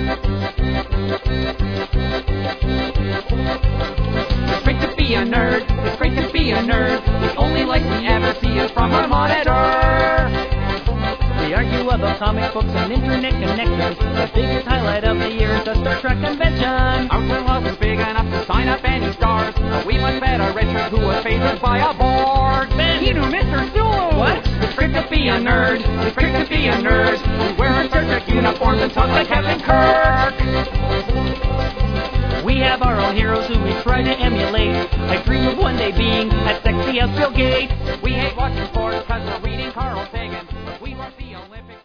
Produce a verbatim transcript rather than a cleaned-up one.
It's great to be a nerd. It's great to be a nerd. The only light we ever see is from our monitor. We argue about comic books and internet connections. The biggest highlight of the year is the Star Trek convention. Our crew wasn't big enough to sign up any stars, but we must bet our Richard, who was favored by a board. Ben! He knew Mister Sulu! What? It's great to be a nerd. It's great to be a nerd. We wear our Star Trek uniforms and talk like Captain Kirk. We have our own heroes who we try to emulate. I dream of one day being as sexy as Bill Gates. We hate watching sports because we're reading Carl Sagan, but we watch the Olympics.